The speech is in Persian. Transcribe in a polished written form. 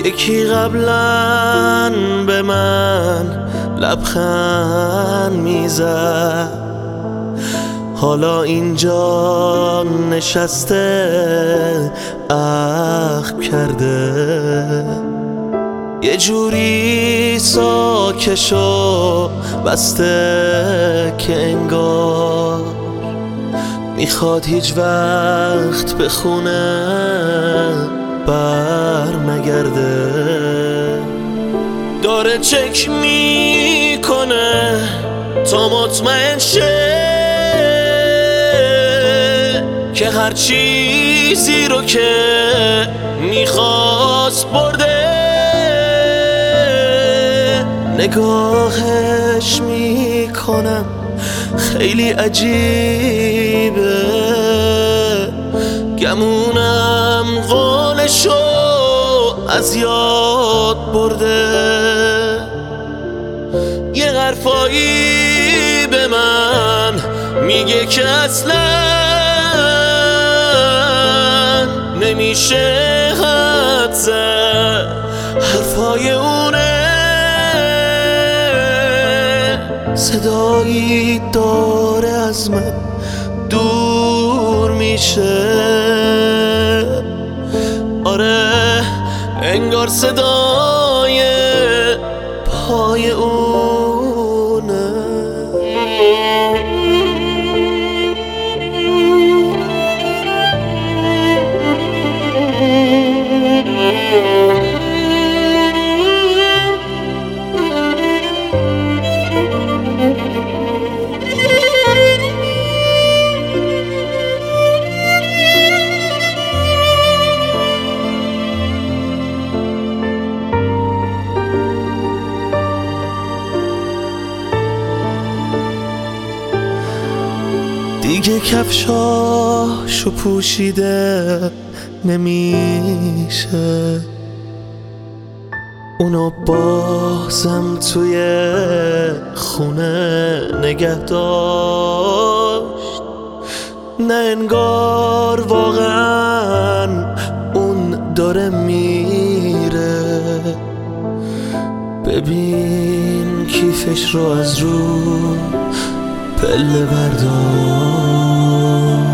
یکی قبلا به من لبخند میزد، حالا اینجا نشسته عقل کرده. یه جوری ساکش و بسته که انگار میخواد هیچ وقت به خونه بر نگرده. داره چک میکنه تا مطمئن شه که هر چیزی رو که میخواست برده. نگاهش میکنم خیلی عجیبه، گمونم قولشو از یاد برده. یه حرفایی به من میگه که اصلا نمیشه حد زد، حرفای اونه. صدایی داره از من دور میشه، آره انگار صدای پای اونه. دیگه کفشاشو پوشیده نمیشه، اونو بازم توی خونه نگه داشت. نه انگار واقعا اون داره میره. ببین کیفش رو از رو پله بردار.